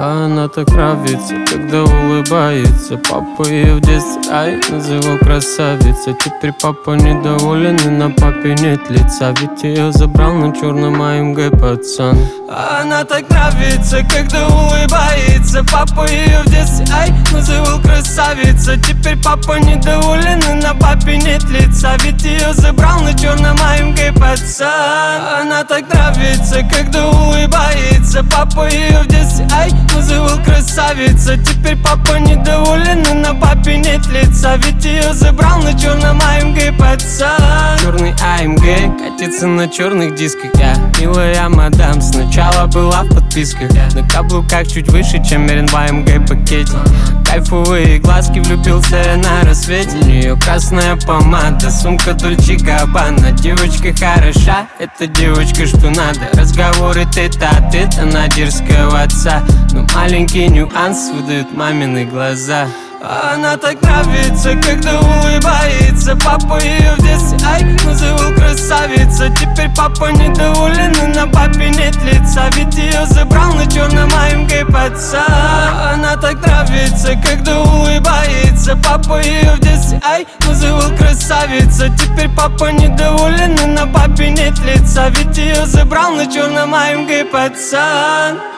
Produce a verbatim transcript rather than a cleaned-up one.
А она так нравится, когда улыбается. Папа ее в детстве, ай, называл красавица. Теперь папа недоволен и на папе нет лица. Ведь ее забрал на черном а эм гэ пацан. А она так нравится, когда улыбается. Папа ее в детстве, ай, называл красавица. Теперь папа недоволен и на папе нет лица. Ведь ее забрал на черном а эм гэ пацан. Она так нравится, когда улыбается. Папа ее в детстве, ай, называл красавица. Теперь папа недоволен и на папе нет лица. Ведь ее забрал на черном а эм гэ пацан. Черный а эм гэ катится на черных дисках. Я, милая мадам, сначала была в подписках. На каблуках чуть выше, чем мерен в а эм гэ пакете. Кайфовые глазки, влюбился я на рассвете. У нее красная помада, сумка Дольче Габбана. Девочка хороша, это девочка, что надо. Разговоры тет-а-тет, она дерзкого отца. Но маленький нюанс выдают мамины глаза. А она так нравится, когда улыбается. Папа ее в детстве, ай, называл красавица. Теперь папа недоволен и на папе нет лица. Ведь ее забрал на черном а эм гэ пацан. Она так нравится, когда улыбается. Папа ее в детстве, ай, называл красавица. Теперь папа недоволен и на папе нет лица. Ведь ее забрал на черном а эм гэ пацан.